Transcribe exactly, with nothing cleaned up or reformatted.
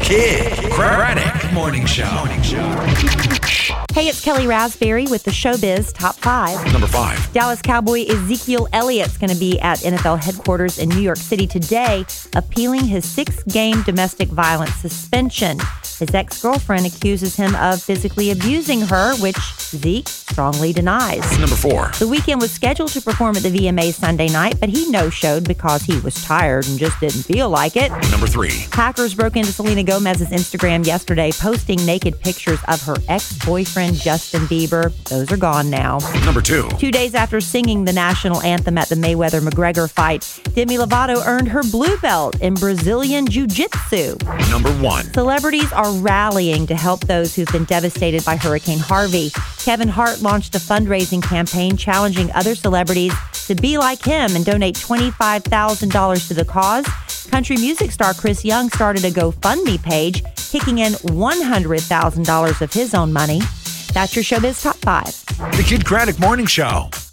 Kid Craddock Morning Show. Morning Show. Hey, it's Kelly Raspberry with the Showbiz Top five. Number five. Dallas Cowboy Ezekiel Elliott's going to be at N F L headquarters in New York City today, appealing his six-game domestic violence suspension. His ex-girlfriend accuses him of physically abusing her, which Zeke strongly denies. Number four. The Weeknd was scheduled to perform at the V M As Sunday night, but he no-showed because he was tired and just didn't feel like it. Number three. Hackers broke into Selena Gomez's Instagram yesterday, posting naked pictures of her ex-boyfriend, Justin Bieber. Those are gone now. Number two. Two days after singing the national anthem at the Mayweather-McGregor fight, Demi Lovato earned her blue belt in Brazilian Jiu-Jitsu. Number one. Celebrities are rallying to help those who've been devastated by Hurricane Harvey. Kevin Hart launched a fundraising campaign challenging other celebrities to be like him and donate twenty-five thousand dollars to the cause. Country music star Chris Young started a GoFundMe page, kicking in one hundred thousand dollars of his own money. That's your Showbiz Top five. The Kid Craddock Morning Show.